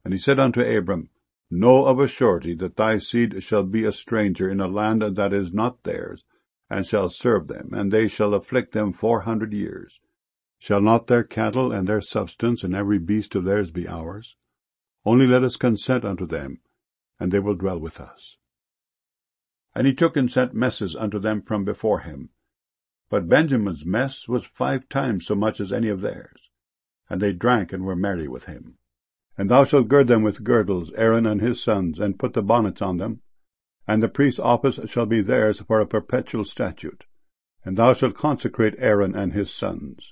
And he said unto Abram, Know of a surety that thy seed shall be a stranger in a land that is not theirs, and shall serve them, and they shall afflict them 400 years. Shall not their cattle and their substance and every beast of theirs be ours? Only let us consent unto them, and they will dwell with us. And he took and sent messes unto them from before him. But Benjamin's mess was 5 times so much as any of theirs. And they drank and were merry with him. And thou shalt gird them with girdles, Aaron and his sons, and put the bonnets on them. And the priest's office shall be theirs for a perpetual statute. And thou shalt consecrate Aaron and his sons.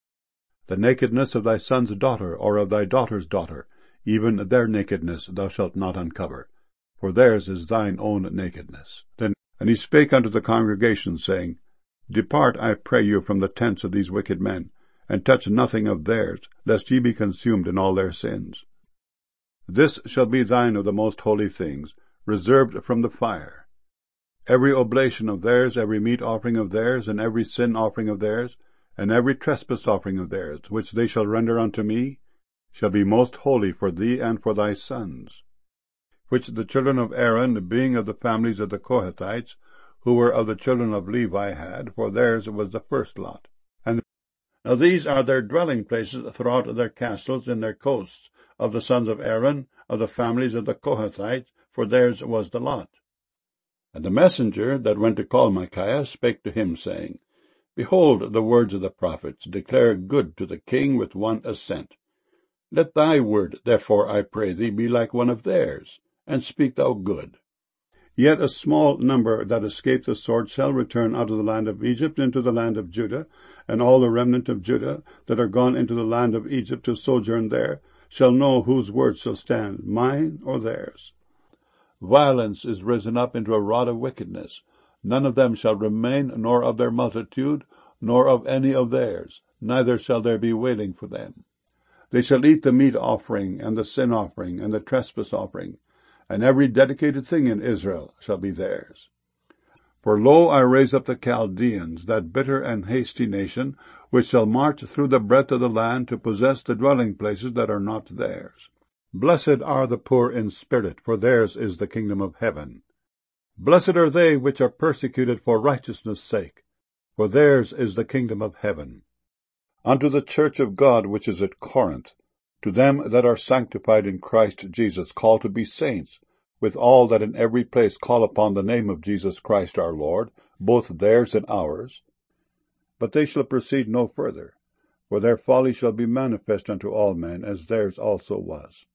The nakedness of thy son's daughter, or of thy daughter's daughter, even their nakedness thou shalt not uncover, for theirs is thine own nakedness. And he spake unto the congregation, saying, Depart, I pray you, from the tents of these wicked men, and touch nothing of theirs, lest ye be consumed in all their sins. This shall be thine of the most holy things, reserved from the fire. Every oblation of theirs, every meat offering of theirs, and every sin offering of theirs, and every trespass offering of theirs, which they shall render unto me, shall be most holy for thee and for thy sons. Which the children of Aaron, being of the families of the Kohathites, who were of the children of Levi, had, for theirs was the first lot. And now these are their dwelling places throughout their castles in their coasts, of the sons of Aaron, of the families of the Kohathites, for theirs was the lot. And the messenger that went to call Micaiah spake to him, saying, Behold, the words of the prophets declare good to the king with one assent. Let thy word, therefore, I pray thee, be like one of theirs, and speak thou good. Yet a small number that escape the sword shall return out of the land of Egypt into the land of Judah, and all the remnant of Judah that are gone into the land of Egypt to sojourn there shall know whose word shall stand, mine or theirs. Violence is risen up into a rod of wickedness. None of them shall remain, nor of their multitude, nor of any of theirs, neither shall there be wailing for them. They shall eat the meat offering, and the sin offering, and the trespass offering, and every dedicated thing in Israel shall be theirs. For lo, I raise up the Chaldeans, that bitter and hasty nation, which shall march through the breadth of the land to possess the dwelling places that are not theirs. Blessed are the poor in spirit, for theirs is the kingdom of heaven. Blessed are they which are persecuted for righteousness' sake, for theirs is the kingdom of heaven. Unto the church of God which is at Corinth, to them that are sanctified in Christ Jesus, called to be saints, with all that in every place call upon the name of Jesus Christ our Lord, both theirs and ours. But they shall proceed no further, for their folly shall be manifest unto all men, as theirs also was.